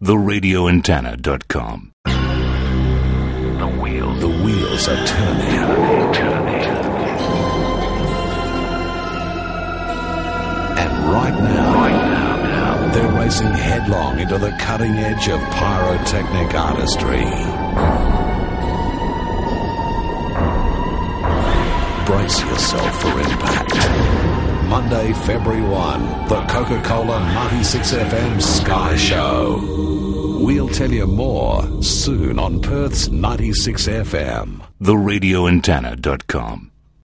TheRadioAntenna.com. The wheels are turning. And right now, they're racing headlong into the cutting edge of pyrotechnic artistry. Brace yourself for impact. Monday, February 1, the Coca-Cola 96 FM Sky Show. We'll tell you more soon on Perth's 96 FM. TheRadioAntenna.com.